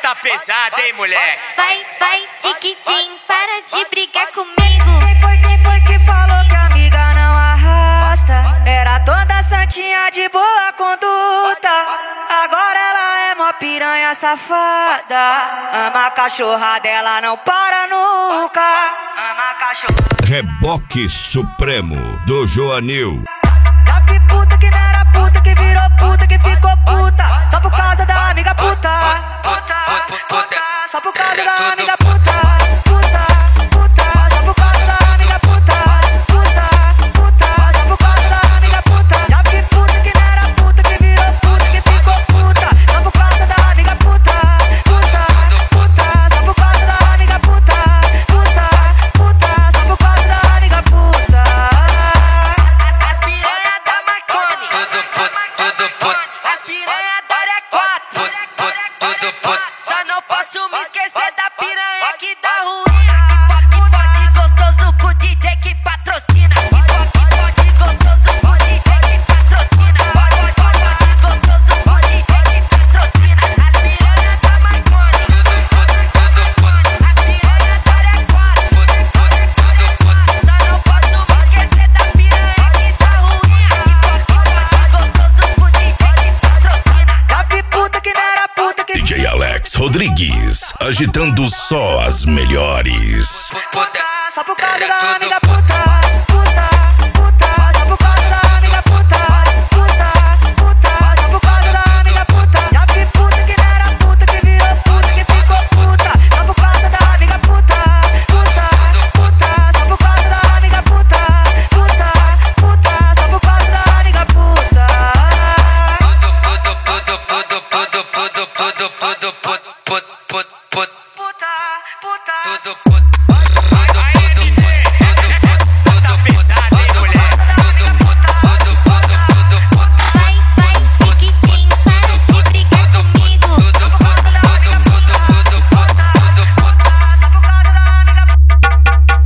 tá pesada, hein, moleque? Vai, tiquitim, para de brigar comigo. Quem foi que falou que a amiga não arrasta? Era toda santinha de boa conduta. Agora ela é mó piranha safada. Ama a cachorra dela, não para nunca. Ama a cachorra. Reboque Supremo do Joanil. Já vi puta que não era puta, que virou puta, que ficou puta só por causa da amiga puta. Só por causa da amiga puta. Só por causa da amiga puta. Só por causa da amiga puta. Já vi puta que não era puta, que virou puta, que ficou puta só por causa da amiga puta. Só por causa da amiga puta. Só por causa da amiga puta. As piranha da Marconi. Tudo puto. As piranha da R4. Tudo puto. Só não posso me esquecer da piranha que dá ruim. Que pode gostoso com o DJ que patrocina. Que pode gostoso com o DJ que patrocina. Pode gostoso com o DJ que patrocina. As piranha da Marconi. As piranha da R4. Só não posso me esquecer da piranha que dá ruim. Que pode gostoso com o DJ que patrocina. Já vi puta que não era puta, que DJ Alex Rodrigues, agitando só as melhores. só por causa da amiga puta. Só por causa da amiga puta. Só por causa da amiga puta. Já vi puta que não era puta, que virou puta, que ficou puta só por causa da amiga puta. Só por causa da amiga puta. Só por causa da amiga puta. Tudo puto.